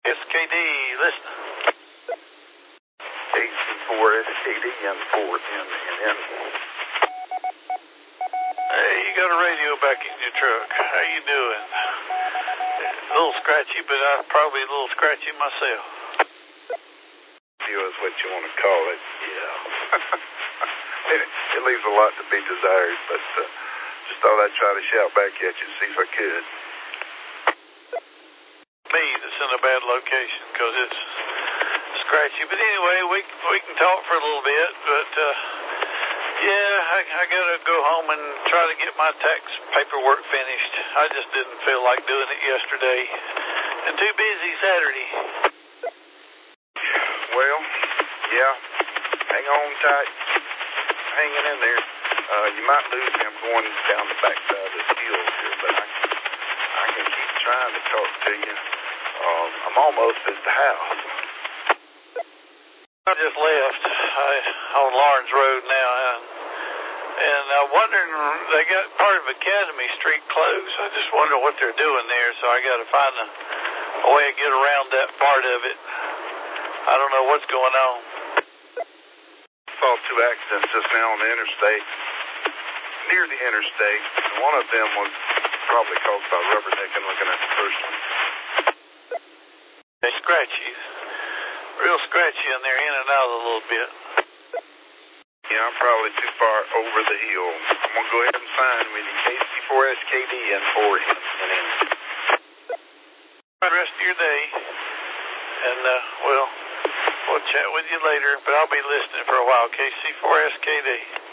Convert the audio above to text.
SKD, listen. KC4SKD N4NNN. Hey, you got a radio back in your truck. How you doing? A little scratchy, but I'm probably a little scratchy myself. Is what you want to call it, yeah. It leaves a lot to be desired, but just thought I'd try to shout back at you, see if I could. Me that's in a bad location, because it's scratchy. But anyway, we can talk for a little bit, but yeah, I gotta go home and try to get my tax paperwork finished. I just didn't feel like doing it yesterday, and too busy Saturday. Well, yeah, hang on tight, hanging in there. You might lose me. I'm going down the backside of the hill here, but I can keep trying to talk to you. I'm almost at the house. I just left on Lawrence Road now, and I'm wondering, they got part of Academy Street closed. I just wonder what they're doing there, so I got to find a way to get around that part of it. I don't know what's going on. Saw 2 accidents just now on the interstate, near the interstate. One of them was probably caused by rubbernecking, looking at the first one. They're scratchy, real scratchy in there, in and out a little bit. Yeah, I'm probably too far over the hill. I'm going to go ahead and sign with you. KC4SKD N4NNN. The rest of your day, and we'll chat with you later, but I'll be listening for a while. KC4SKD.